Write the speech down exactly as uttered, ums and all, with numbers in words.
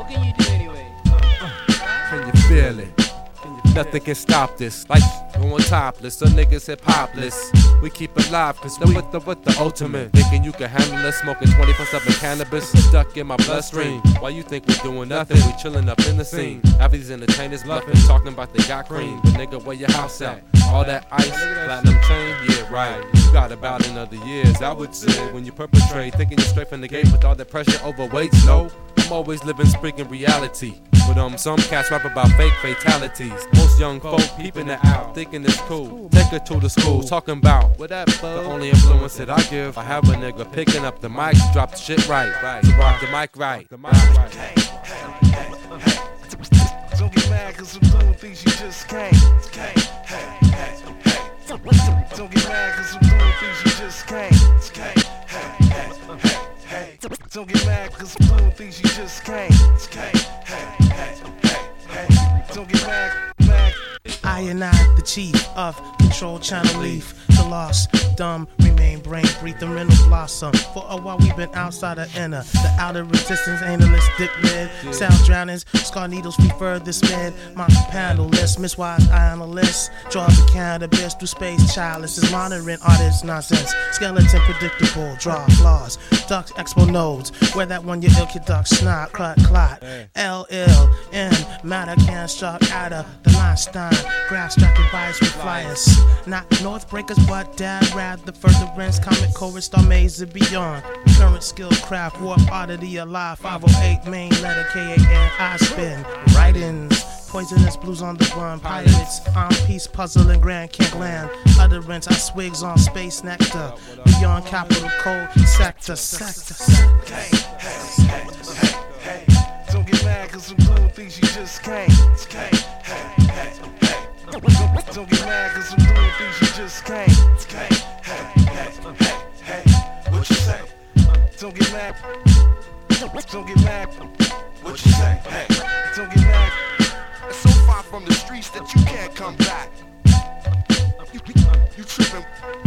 What can you do anyway? Can you feel it? Nothing can stop this. Like going topless, some niggas hip hopless. We keep it live, cause we with the, with the ultimate. Thinking you can handle us, smoking twenty-four seven cannabis stuck in my bloodstream. Why you think we're doing nothing? We chilling up in the scene. Half these entertainers bluffing, talking about they got cream. But nigga, where your house at? All that ice, platinum chain, yeah, right. You got about another years, I would say, when you perpetrate, thinking you're straight from the gate with all that pressure over weights. No, I'm always living speaking reality. But um, some cats rap about fake fatalities. Most young folk peeping it out, thinking it's cool. Take her to the school, talking about what that the only influence that I give. I have a nigga picking up the mic, drop the shit right, right, to rock the mic right. The mic right. Hey, hey, hey, hey. Don't get mad cause I'm doing things you just can't. Hey, hey, hey, hey. Don't get mad cause I'm doing things you just can't. Hey, hey, hey, hey, hey. Don't get mad cause I'm doing things you just can't. Hey, hey, hey, hey, hey. Don't get mad, mad. I and I, the chief of Control Channel Leaf, the lost, dumb, remain brain, breathe the rental blossom. For a while we've been outside of inner, the outer resistance, analyst, dip mid, sound drownings, scar needles, free furthest mid, my panelist, miswise analyst, draws the cannabis through space, childless is monitoring artists nonsense, skeleton predictable, draw flaws, ducks, expo nodes, where that one your ill kid duck, snot, clot, clot, L, ill, N, matter, can, struck, out of the line, stein, graph, striking bias with flyers, not north breakers, but dad, rather furtherance, comic chorus, star maze and beyond, current skill, craft, warp, oddity, alive, five oh eight, main letter, K A N, I spin, write-ins, poisonous blues on the run, pirates, on peace, puzzle, and grand can't land, utterance, I swigs on space nectar, beyond capital code, sector, sector, sector. Hey, hey, hey, hey, hey. Don't get mad cause I'm doing things you just can't. Hey, hey, hey, hey. Don't, don't get mad cause I'm doing things you just can't. Hey, hey, hey, hey, hey. What you say? Don't get mad. Don't get mad. What you say? Hey, don't get mad. It's so far from the streets that you can't come back. You, you, you tripping.